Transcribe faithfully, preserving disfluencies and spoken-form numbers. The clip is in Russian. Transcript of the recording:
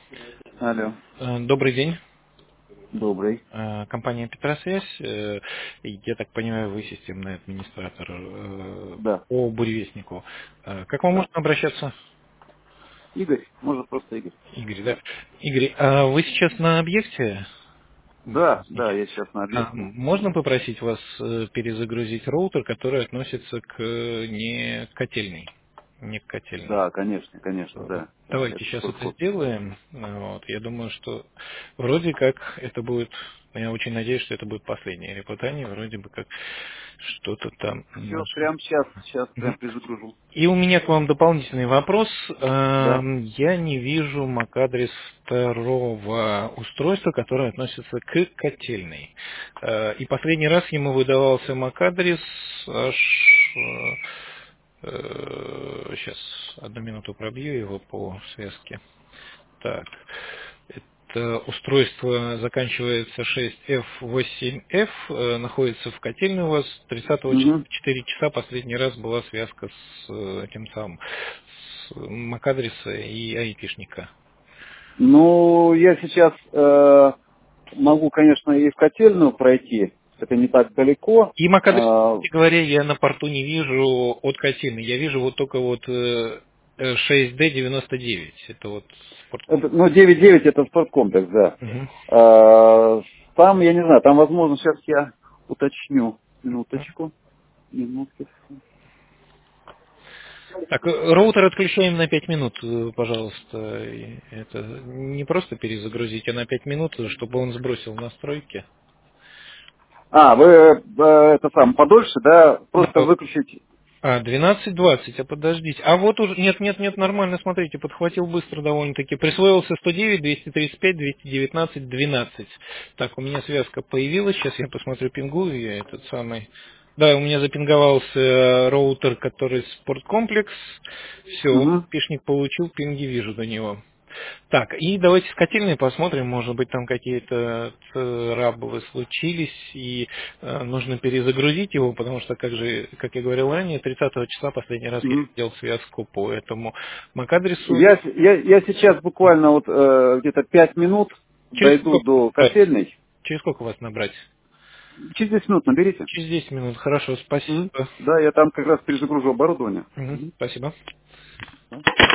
Алло, Э, Добрый день. добрый. Э, Компания Петросвязь. Э, Я так понимаю, вы системный администратор э, Да, по буревестнику. Э, Как вам да. можно обращаться? Игорь, может просто Игорь. Игорь, да? Игорь, а вы сейчас на объекте? Да, да, Буревестники? я сейчас на А объекте. можно попросить вас э, перезагрузить роутер, который относится к э, не котельной? Не к котельной. Да, конечно, конечно, да. Давайте Это сейчас это спортклуб. сделаем. Вот. Я думаю, что вроде как это будет, я очень надеюсь, что это будет последнее репутание, вроде бы как что-то там Все, наше. прямо сейчас, сейчас прям Мгм. перезагружу. И у меня к вам дополнительный вопрос. Да. Эм, Я не вижу MAC-адрес второго устройства, которое относится к котельной. Э, И последний раз ему выдавался MAC-адрес аж... Сейчас, одну минуту пробью его по связке. Так, это устройство заканчивается шесть эф восемь эф, э, находится в котельной у вас. тридцатого числа Угу. в четыре часа последний раз была связка с э, этим самым, с MAC-адреса и айпишника. Ну, я сейчас э, могу, конечно, и в котельную пройти. Это не так далеко. И MAC-адрес, А, кстати говоря, я на порту не вижу от котельной. Я вижу вот только вот э, э, шесть дэ девяносто девять. Это вот это, спорткомплекс. ну, девять девять это спорткомплекс, да. Мгм. А, там, я не знаю, там, возможно, сейчас я уточню. Минуточку. Минутку. Так, э, роутер отключаем на пять минут, э, пожалуйста. И это не просто перезагрузить, а на пять минут, чтобы он сбросил настройки. А, вы э, это сам подольше, да, просто Да. выключить. А, двенадцать двадцать, а подождите. А вот уже, нет, нет, нет, нормально, смотрите, подхватил быстро довольно-таки. Присвоился сто девять, двести тридцать пять, двести девятнадцать, двенадцать. Так, у меня связка появилась, сейчас я посмотрю пингу, я этот самый... Да, у меня запинговался э, роутер, который спорткомплекс. Все, Угу. пишник получил, пинги вижу до него. Так, и давайте с котельной посмотрим, может быть, там какие-то траблы случились, и э, нужно перезагрузить его, потому что, как же, как я говорил ранее, тридцатого числа последний раз я Угу. делал связку по этому MAC-адресу. Я, с- я, я сейчас буквально вот э, где-то пять минут Через дойду сколько, до набрать? котельной. Через сколько вас набрать? Через десять минут наберите. Через десять минут, хорошо, Мгм. спасибо. Да, я там как раз перезагружу оборудование. Мгм, Мгм. спасибо. Да.